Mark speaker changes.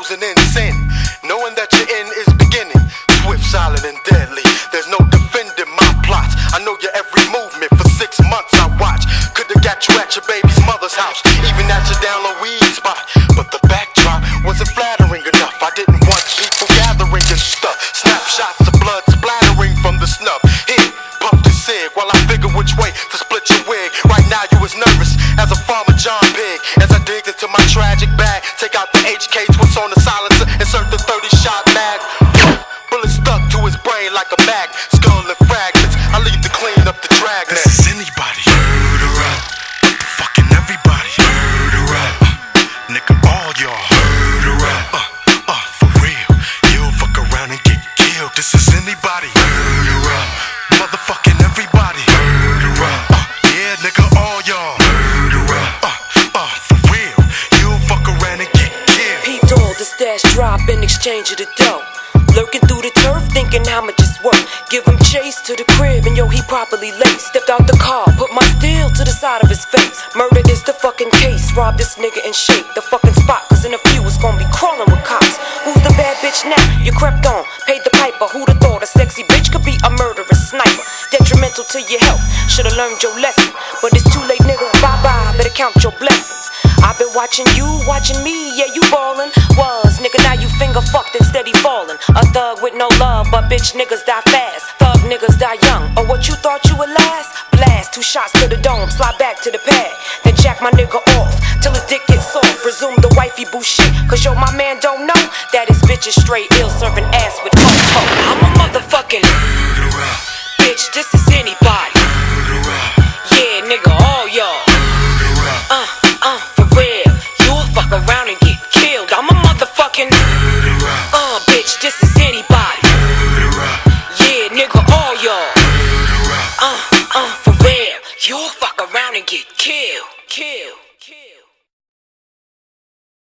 Speaker 1: closing in sin. Knowing that your end is beginning, swift, silent, and deadly. There's no defending my plots. I know your every movement. For 6 months I watched. Could've got you at your baby's mother's house, even at your down low weed spot. But the backdrop wasn't flattering enough. I didn't want people gathering and stuff. Snapshots of blood splattering from the snub. Here, puff the cig while I figure which way to split your wig. Right now you was nervous as a farmer John Pig. As I digged into my tragic bag, take out the HK, twist on the silencer, insert the 30-shot mag. Bullet stuck to his brain like a mag. Skull and fragments, I leave to clean up the dragnet.
Speaker 2: This is anybody. Murderer. Fucking everybody. Murderer. Nigga, all y'all. Murderer. For real. You'll fuck around and get killed. This is anybody. Murderer. Motherfucking everybody. Murderer. Yeah, nigga, all y'all. Murderer. For real. You'll fuck around and get killed.
Speaker 3: Peeped all the stash drop in exchange of the dough. Lurking through the turf, thinking how much it's worth. Give him chase to the crib, and yo, he properly laced. Stepped out the car, put my steel to the side of his face. Murder is the fucking case. Rob this nigga and shake the fucking spot, cause in a few it's gonna be crawling with cops. Who's the bad bitch now? You crept on, paid the piper. Who'da thought a sexy bitch could be a murderous sniper? Detrimental to your health, should've learned your lesson. But it's too late, nigga, bye-bye, better count your blessings. I've been watching you, watching me, yeah, you ballin'. Was, nigga, now you finger fucked and steady fallin'. A thug with no love, but bitch niggas die fast. Thug niggas die young, or what you thought you would last? Blast, 2 shots to the dome, slide back to the pad. Then jack my nigga off, till his dick gets soft. Resume the wifey boo shit, cause yo, my man don't know that his bitch is straight ill, serving ass with funk. I'm a motherfucking murderer. Bitch, this is anybody. Murderer. Yeah, nigga, all y'all. For real, you'll fuck around and get killed. I'm a motherfucking murderer. Bitch, this is anybody. Murderer. Yeah, nigga, all y'all. For real, you'll fuck around and get killed.